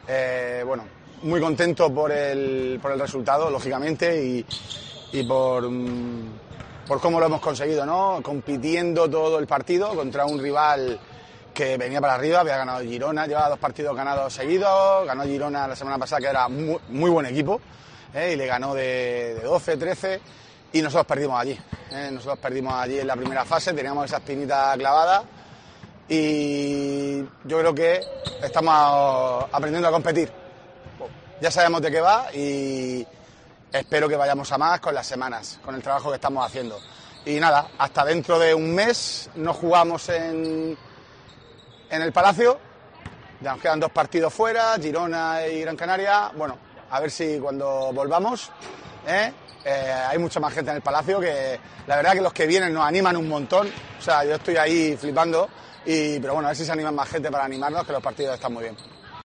Bueno, muy contento por el resultado, lógicamente, y por cómo lo hemos conseguido, ¿no? Compitiendo todo el partido contra un rival que venía para arriba, había ganado Girona, llevaba 2 partidos ganados seguidos, ganó Girona la semana pasada, que era muy buen equipo, y le ganó de 12, 13, y nosotros perdimos allí. Nosotros perdimos allí en la primera fase, teníamos esa espinita clavada, y yo creo que estamos aprendiendo a competir. Ya sabemos de qué va y espero que vayamos a más con las semanas, con el trabajo que estamos haciendo. Y nada, hasta dentro de un mes no jugamos en el Palacio, ya nos quedan 2 partidos fuera, Girona y Gran Canaria. Bueno, a ver si cuando volvamos hay mucha más gente en el Palacio, que la verdad que los que vienen nos animan un montón. O sea, yo estoy ahí flipando, pero bueno, a ver si se animan más gente para animarnos, que los partidos están muy bien.